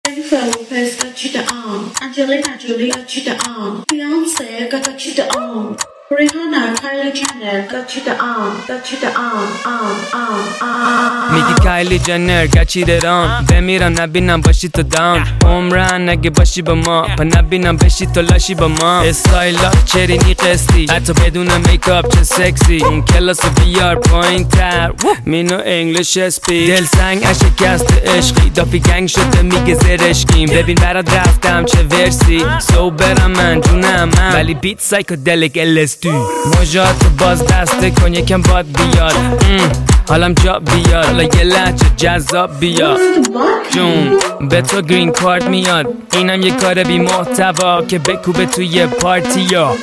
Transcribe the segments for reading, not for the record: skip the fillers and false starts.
Jennifer Lopez got you the on. Angelina Jolie got you the on. Beyonce got you the on. Rihanna, Kylie Jenner got you the on. Got you the on. میگی کایلی جنر گچیدران بمیرم نبینم باشی تو دام عمرن اگه باشی با ما پا نبینم بشی تو لاشی با ما استایلات چرینی قسطی حتی بدون میکاپ چه سکسی اون کلاس بیار پایین تر مینو انگلیش اسپیک دل سنگ شکست عشقی دافی گنگ شده میگه زرشکیم ببین برات رفتم چه ورسی سو برم من جونم من ولی بیت سایکودلیک LSD موجات باز دسته کن یکم باد بیاد حالم جا بیاد حالا یه لحجه جذاب بیاد جون به تو گرین کارت میاد اینم یه کار بی محتوا که بکوبه توی پارتی یا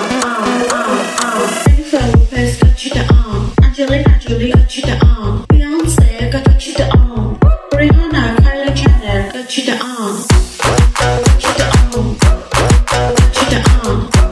Jennifer Lopez got you the on. Angelina Jolie got you the on. Beyonce got you the on. Rihanna, Kylie Jenner got you the on. Got you the on. Got you the on.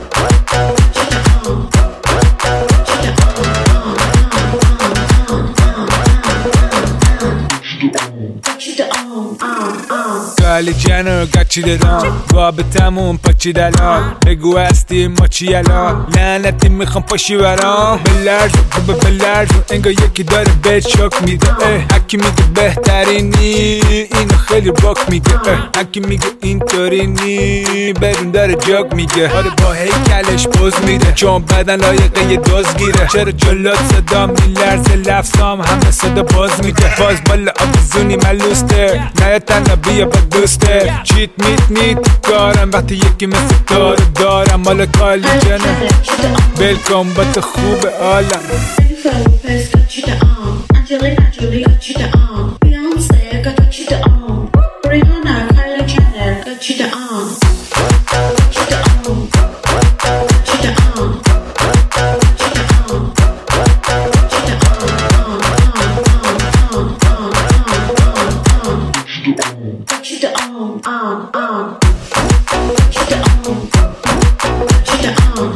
کایلی جنر گچیدران رابطمون پاچید الان بگو هستی ما چی الان لعنتی میخوام پاشی برام بلرز انگار یکی داره بهت شوک میده هکی میگه بهترینی اینو خیلی باک میگه هکی میگه اینطوری نی بدون داره جاک میگه آره با هیکلش پوز میده چون بدن لایقه یه دوز گیره چرا جلات صدا میلرزه لفظام همه صدا باز میده باز بالا آبزونی ملوسته نه تنها بیا با دوسته چیت میت کارم وقتی یکی مثل تو دارم مال کایلی جنر بلکن با تو خوب عالم Jennifer Lopez got you the on. Angelina Jolie got you the on. Beyonce got you the on. Rihanna, Kylie Jenner got you the on. Got you the on. Got you the on. Got you the on. Got you the on. Got you the on. Got you the on.